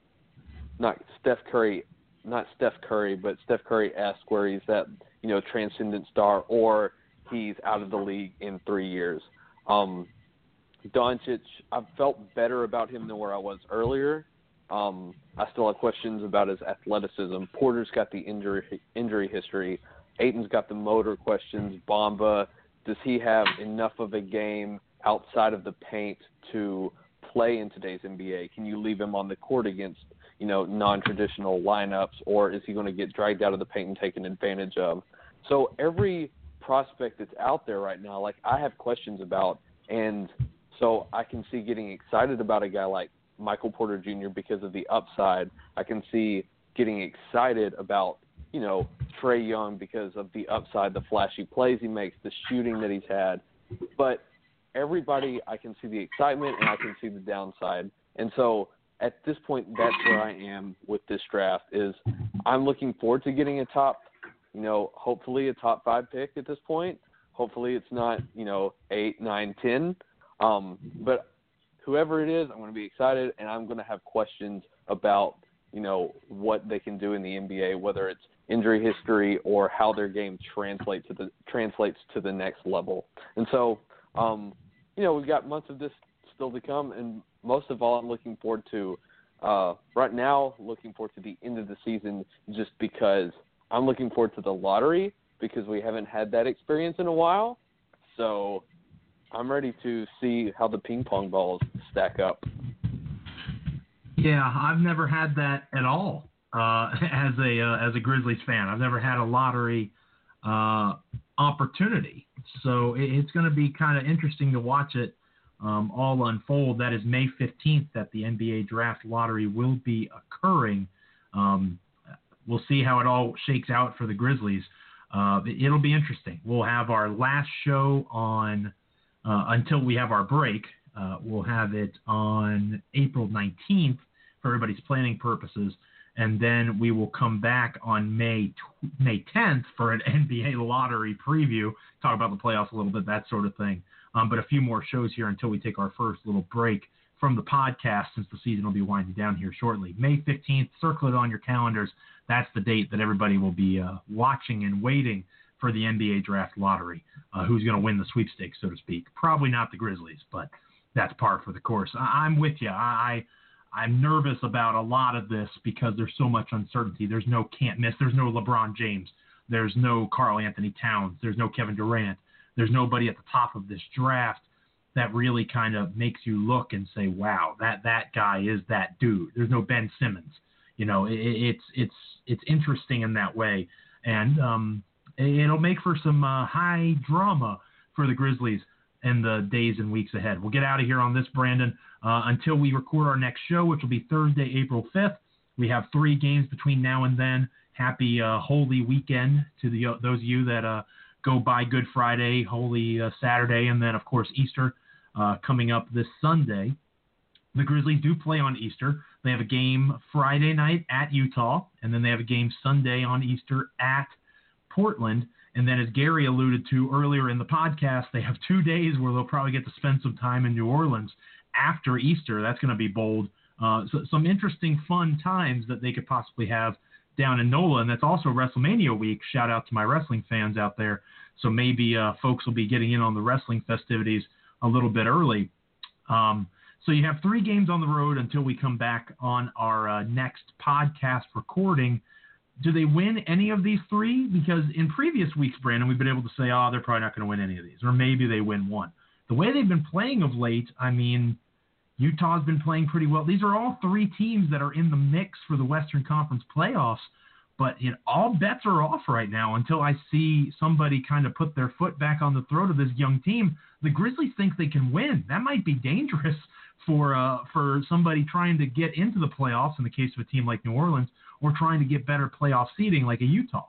not Steph Curry, not Steph Curry, but Steph Curry-esque, where he's that, you know, transcendent star, or he's out of the league in three years. Um, Doncic, I've felt better about him than where I was earlier. Um, I still have questions about his athleticism. Porter's got the injury injury history. Ayton's got the motor questions. Bamba, does he have enough of a game outside of the paint to play in today's N B A? Can you leave him on the court against, you know, non-traditional lineups, or is he going to get dragged out of the paint and taken advantage of? So every prospect that's out there right now, like, I have questions about, and so I can see getting excited about a guy like Michael Porter Junior because of the upside. I can see getting excited about, you know, Trae Young because of the upside, the flashy plays he makes, the shooting that he's had. But everybody, I can see the excitement and I can see the downside. And so at this point, that's where I am with this draft, is I'm looking forward to getting a top, you know, hopefully a top five pick at this point. Hopefully it's not, you know, eight, nine, ten. Um, but whoever it is, I'm going to be excited, and I'm going to have questions about, you know, what they can do in the N B A, whether it's injury history or how their game translates to the translates to the next level. And so, um, you know, we've got months of this still to come, and most of all, I'm looking forward to uh, right now, looking forward to the end of the season, just because I'm looking forward to the lottery, because we haven't had that experience in a while. So I'm ready to see how the ping pong balls stack up. Yeah, I've never had that at all uh, as a uh, as a Grizzlies fan. I've never had a lottery uh, opportunity, so it, it's going to be kind of interesting to watch it um, all unfold. That is May fifteenth that the N B A draft lottery will be occurring. Um, we'll see how it all shakes out for the Grizzlies. Uh, it, it'll be interesting. We'll have our last show on uh, until we have our break. Uh, we'll have it on April nineteenth for everybody's planning purposes, and then we will come back on May May tenth for an N B A lottery preview, talk about the playoffs a little bit, that sort of thing. Um, but a few more shows here until we take our first little break from the podcast, since the season will be winding down here shortly. May fifteenth, circle it on your calendars. That's the date that everybody will be uh, watching and waiting for the N B A draft lottery. Uh, who's going to win the sweepstakes, so to speak? Probably not the Grizzlies, but that's par for the course. I- I'm with you. I, I'm nervous about a lot of this because there's so much uncertainty. There's no can't miss. There's no LeBron James. There's no Karl Anthony Towns. There's no Kevin Durant. There's nobody at the top of this draft that really kind of makes you look and say, wow, that, that guy is that dude. There's no Ben Simmons. You know, it, it's it's it's interesting in that way. And um, it'll make for some uh, high drama for the Grizzlies in the days and weeks ahead. We'll get out of here on this, Brandon, uh, until we record our next show, which will be Thursday, April fifth. We have three games between now and then. Happy uh, Holy Weekend to the, uh, those of you that uh, go by Good Friday, Holy uh, Saturday, and then, of course, Easter uh, coming up this Sunday. The Grizzlies do play on Easter. They have a game Friday night at Utah, and then they have a game Sunday on Easter at Portland. And then, as Gary alluded to earlier in the podcast, they have two days where they'll probably get to spend some time in New Orleans after Easter. That's going to be bold. Uh, so some interesting, fun times that they could possibly have down in NOLA. And that's also WrestleMania week. Shout out to my wrestling fans out there. So maybe uh, folks will be getting in on the wrestling festivities a little bit early. Um, so you have three games on the road until we come back on our uh, next podcast recording. Do they win any of these three? Because in previous weeks, Brandon, we've been able to say, oh, they're probably not going to win any of these. Or maybe they win one. the way they've been playing of late, I mean, Utah's been playing pretty well. These are all three teams that are in the mix for the Western Conference playoffs, but you know, all bets are off right now until I see somebody kind of put their foot back on the throat of this young team. The Grizzlies think they can win. That might be dangerous for uh, for somebody trying to get into the playoffs in the case of a team like New Orleans, or trying to get better playoff seeding like a Utah.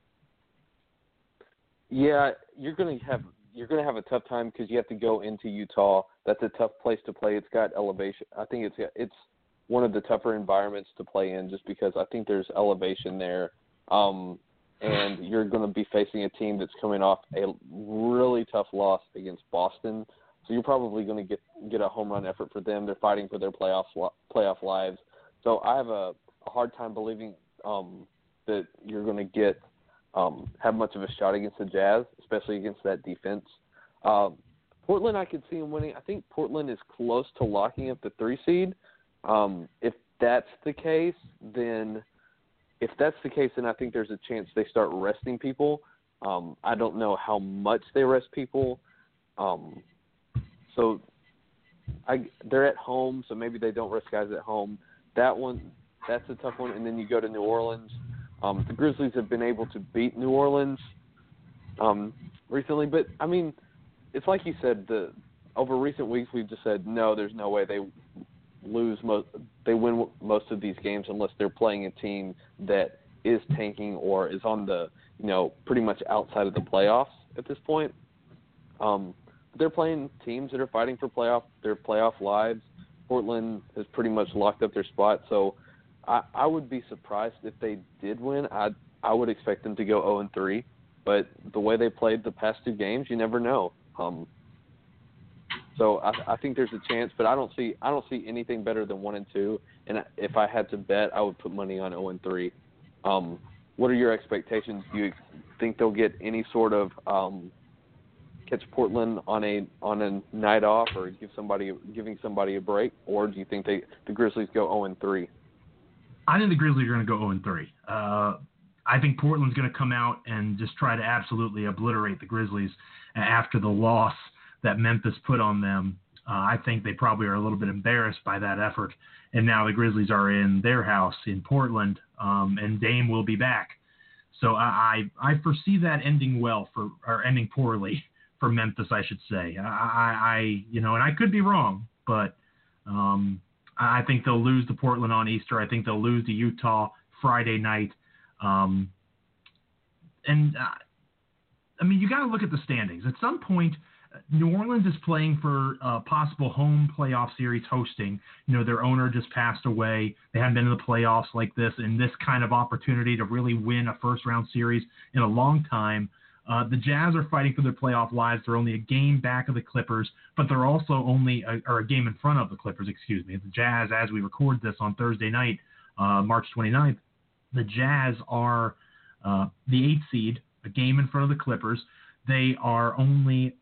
Yeah, you're going to have you're going to have a tough time because you have to go into Utah. That's a tough place to play. It's got elevation. I think it's it's one of the tougher environments to play in just because I think there's elevation there. Um, and you're going to be facing a team that's coming off a really tough loss against Boston. So you're probably going to get get a home run effort for them. They're fighting for their playoff playoff lives. So I have a, a hard time believing um, that you're going to get um, have much of a shot against the Jazz, especially against that defense. Um, Portland, I could see them winning. I think Portland is close to locking up the three seed. Um, if that's the case, then if that's the case, then I think there's a chance they start resting people. Um, I don't know how much they rest people. Um, so I, they're at home, so maybe they don't rest guys at home. That one, that's a tough one. And then you go to New Orleans. Um, the Grizzlies have been able to beat New Orleans um, recently, but I mean, it's like you said. The over recent weeks, we've just said no. There's no way they lose most. They win most of these games unless they're playing a team that is tanking or is on the, you know, pretty much outside of the playoffs at this point. Um, they're playing teams that are fighting for playoff their playoff lives. Portland has pretty much locked up their spot, so I, I would be surprised if they did win. I I would expect them to go oh and three, but the way they played the past two games, you never know. Um, so I, I think there's a chance, but I don't see I don't see anything better than one and two. And if I had to bet, I would put money on oh and three. Um, what are your expectations? Do you think they'll get any sort of um, catch Portland on a on a night off, or give somebody giving somebody a break, or do you think they the Grizzlies go oh and three? I think the Grizzlies are going to go oh and three. Uh, I think Portland's going to come out and just try to absolutely obliterate the Grizzlies after the loss that Memphis put on them. Uh, I think they probably are a little bit embarrassed by that effort. And now the Grizzlies are in their house in Portland, um, and Dame will be back. So I, I I foresee that ending well for, or ending poorly for Memphis, I should say. I, I you know, and I could be wrong, but um, I think they'll lose to Portland on Easter. I think they'll lose to Utah Friday night. Um, and uh, I mean, you got to look at the standings. At some point, New Orleans is playing for a possible home playoff series hosting. You know, their owner just passed away. They haven't been in the playoffs like this, and this kind of opportunity to really win a first-round series in a long time. Uh, the Jazz are fighting for their playoff lives. They're only a game back of the Clippers, but they're also only a, or a game in front of the Clippers, excuse me. The Jazz, as we record this on Thursday night, uh, March twenty-ninth, the Jazz are uh, the eighth seed, a game in front of the Clippers. They are only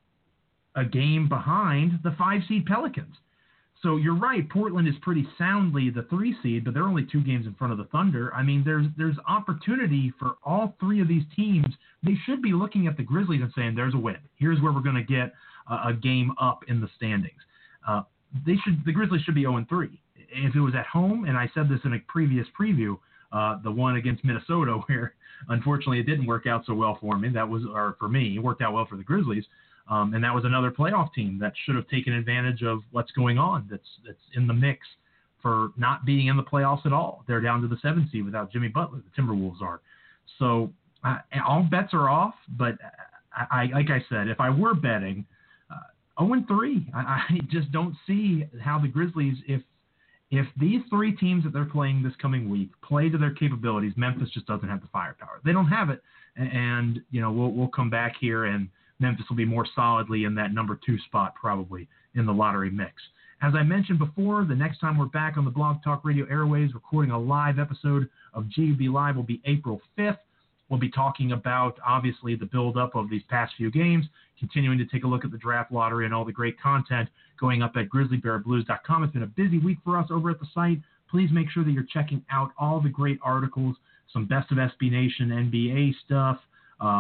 a game behind the five-seed Pelicans. So you're right, Portland is pretty soundly the three-seed, but they're only two games in front of the Thunder. I mean, there's there's opportunity for all three of these teams. They should be looking at the Grizzlies and saying, there's a win. Here's where we're going to get a, a game up in the standings. Uh, they should the Grizzlies should be oh and three. If it was at home, and I said this in a previous preview, uh, the one against Minnesota, where unfortunately it didn't work out so well for me. That was, or for me, it worked out well for the Grizzlies. Um, and that was another playoff team that should have taken advantage of what's going on. That's that's in the mix for not being in the playoffs at all. They're down to the seventh seed without Jimmy Butler. The Timberwolves are. So uh, all bets are off. But I, I, like I said, if I were betting, uh, oh and three. I, I just don't see how the Grizzlies, if if these three teams that they're playing this coming week play to their capabilities, Memphis just doesn't have the firepower. They don't have it, and you know we'll we'll come back here and Memphis will be more solidly in that number two spot probably in the lottery mix. As I mentioned before, the next time we're back on the Blog Talk Radio airwaves recording a live episode of G U B Live will be April fifth. We'll be talking about, obviously, the build-up of these past few games, continuing to take a look at the draft lottery and all the great content going up at grizzly bear blues dot com. It's been a busy week for us over at the site. Please make sure that you're checking out all the great articles, some Best of S B Nation N B A stuff, uh,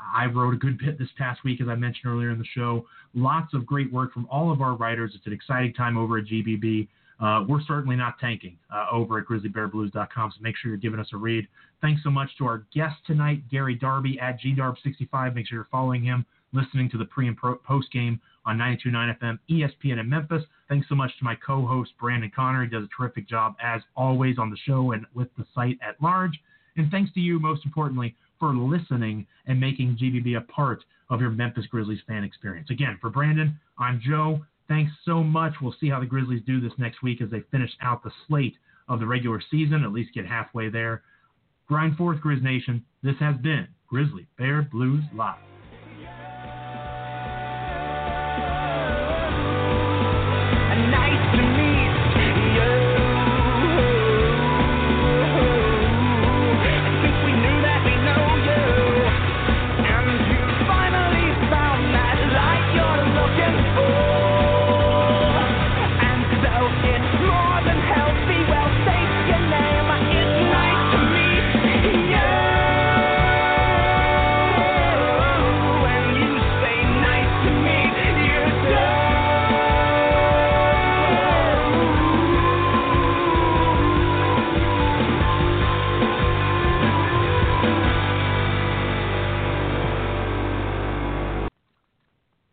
I wrote a good bit this past week, as I mentioned earlier in the show. Lots of great work from all of our writers. It's an exciting time over at G B B. Uh, we're certainly not tanking uh, over at grizzly bear blues dot com, so make sure you're giving us a read. Thanks so much to our guest tonight, Gary Darby at G Darb sixty-five. Make sure you're following him, listening to the pre and pro- post game on ninety-two point nine F M E S P N in Memphis. Thanks so much to my co-host, Brandon Connor. He does a terrific job, as always, on the show and with the site at large. And thanks to you, most importantly, for listening and making G B B a part of your Memphis Grizzlies fan experience. Again, for Brandon, I'm Joe. Thanks so much. We'll see how the Grizzlies do this next week as they finish out the slate of the regular season, at least get halfway there. Grind forth, Grizz Nation. This has been Grizzly Bear Blues Live.